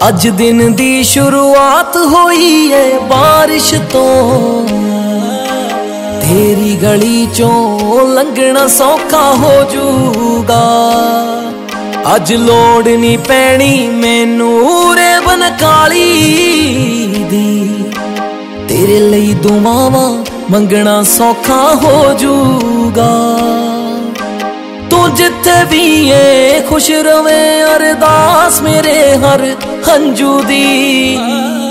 अज दिन दी शुरुआत होई है बारिश तो, तेरी गली चों लंघना सौखा हो जूगा। अज लोड़ नहीं पैनी मैनू रेबन काली दी, तेरे लई दुआवां मंगना सौखा हो जूगा। तू जिथे भी है खुश रवे अरदास मेरे हर हंजू दी।